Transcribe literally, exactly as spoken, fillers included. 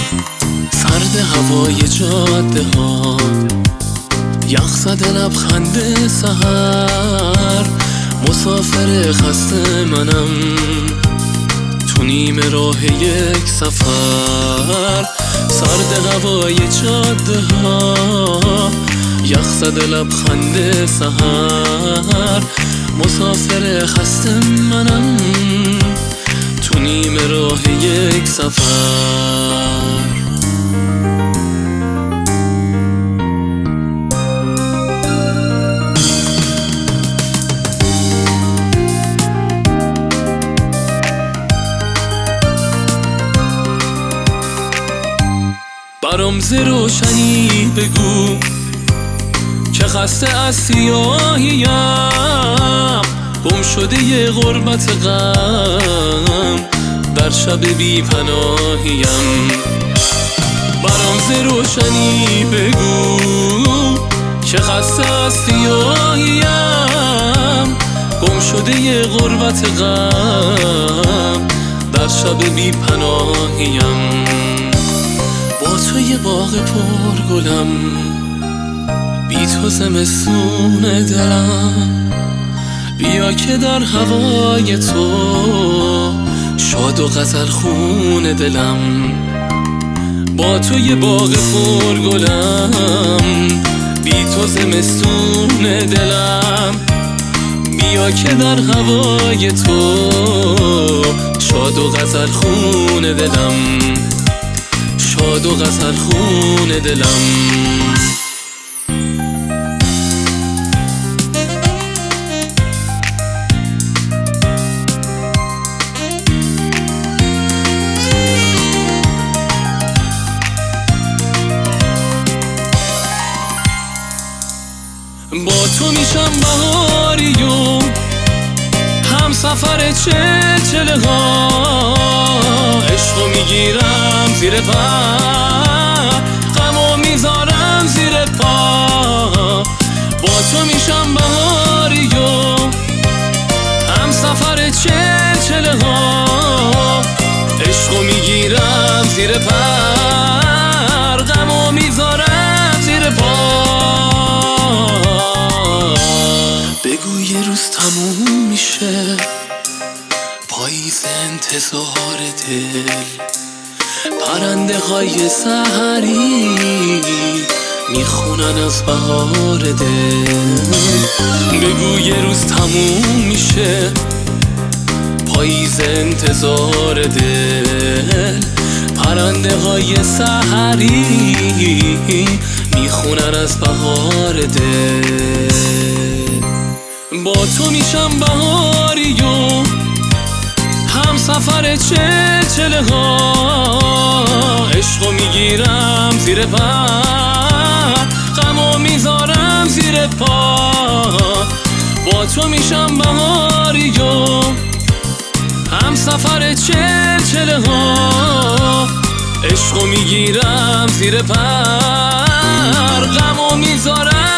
سرد هوای جاده ها، یخ زده لبخند سحر، مسافر خسته منم تو نیم راه یک سفر. سرد هوای جاده ها، یخ زده لبخند سحر، مسافر خسته منم تو نیم راه یک سفر. برام ز روشنی بگو که خسته از سیاهیم، گم شده ی غربت غم در شب بی پناهیم. برام ز روشنی بگو که خسته از سیاهیم، گم شده ی غربت غم در شب بی پناهیم. با تو یه باغ پر گلم، بی تو زمستون دلم، بیا که در هوای تو شاد و غزل خون دلم. با تو یه باغ پر گلم، بی تو زمستون دلم، بیا که در هوای تو شاد و غزل خون دلم، شاد و غزل خون دلم. با تو میشم بهاری و هم سفر چلچله ها، عشقو میگیرم زیر پر، غمو میذارم زیر پا. با تو میشم بهاری و هم سفر چلچله ها، عشقو میگیرم زیر پر، غمو میذارم زیر پا. بگو یه روز تموم میشه پاییز انتظار دل، پرنده های سحری میخونن از بهار دل. بگو یه روز تموم میشه پاییز انتظار دل، پرنده های سحری میخونن از بهار دل. با تو میشم بهاری و هم سفر چلچله ها، عشقو میگیرم زیر پر، غمو میذارم زیر پا. با تو میشم بهاری و هم سفر چلچله ها، عشقو میگیرم زیر پر، غمو میذارم